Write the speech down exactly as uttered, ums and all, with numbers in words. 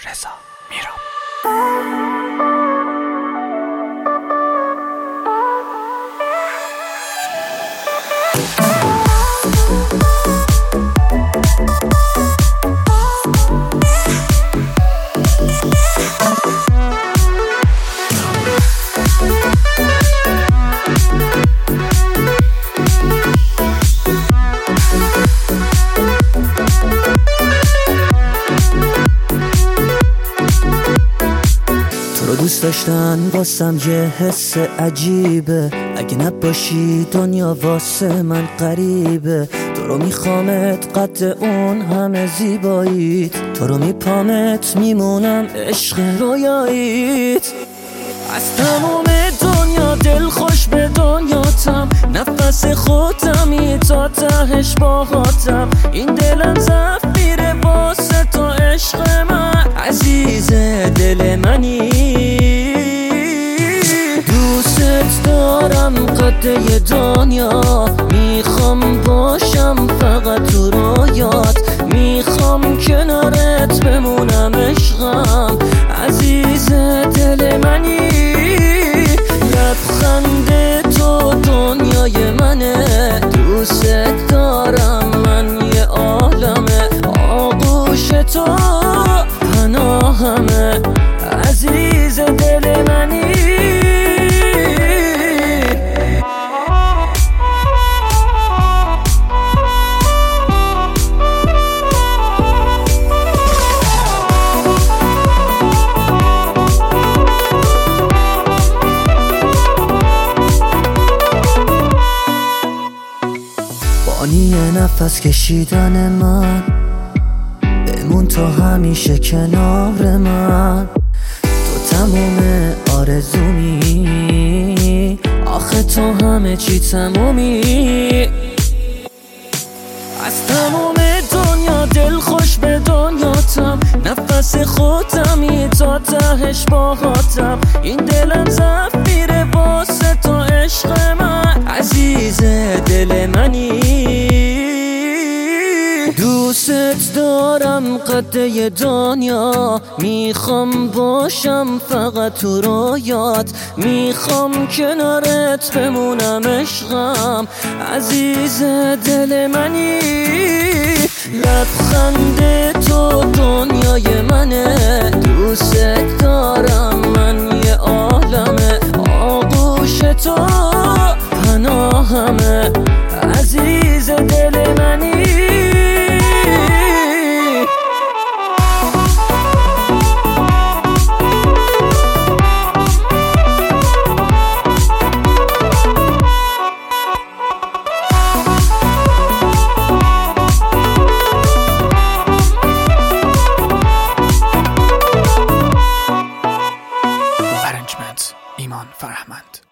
رضا میرم. دوست داشتن واسم یه حس عجیبه، اگه نباشی دنیا واسه من غریبه. تو رو میخوامت قد اون همه زیباییت، تو رو میپامت میمونم عشق رویاییت. از تموم دنیا دل خوش به دنیاتم، نفس خودمی تا تهش باهاتم. این دلم ضعف میره واسه تو عشق من، عزیز دل منی. دوست دارم قده دنیا، میخوام باشم فقط تو رویات. میخوام کنارت بمونم عشقم، عزیز دل منی. لبخند تو دنیای منه، دوست دارم من یه عالمه. آغوش تو پناهمه، عزیز دل منی. بانی نفس کشیدن من، بمون تو همیشه کنار من. تو تموم آرزومی، آخه تو همه چی تمومی. از تموم دنیا دل خوش به دنیاتم، نفس خودمی تا تهش باهاتم. این دلم ضعف میره واسه تو عشق من، عزیز دل منی. دوست دارم قده دنیا، میخوام باشم فقط تو رویات. میخوام کنارت بمونم عشقم، عزیز دل منی. لبخند تو دنیای منه، دوست دارم من یه عالمه. آغوش تو پناهمه، عزیز دل منی. ایمان فرهمند.